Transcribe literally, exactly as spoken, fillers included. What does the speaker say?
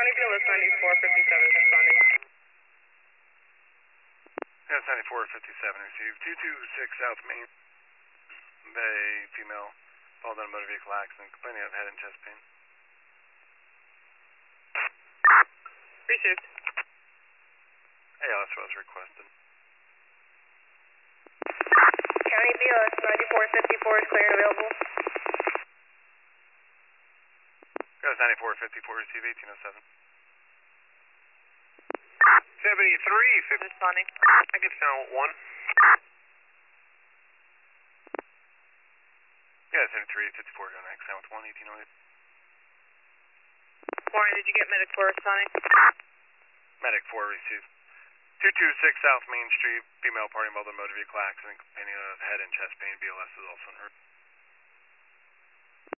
Sonny B L S ninety-four fifty-seven responding. Yes, ninety-four fifty-seven received. two two six South Main Bay, female, followed on a motor vehicle accident, complaining of head and chest pain. Received. A L S was requested. County B L S ninety-four fifty-four is clear and available. Yes, ninety-four fifty-four receive eighteen oh seven. seventy-three fifty. Responding. I get sound one. Yeah, seventy-three fifty-four going next, sound with one, eighteen oh eight. Warren, did you get medic four responding? Medic four received. two two six South Main Street, female party involved in motor vehicle accident, complaining of head and chest pain. B L S is also in her.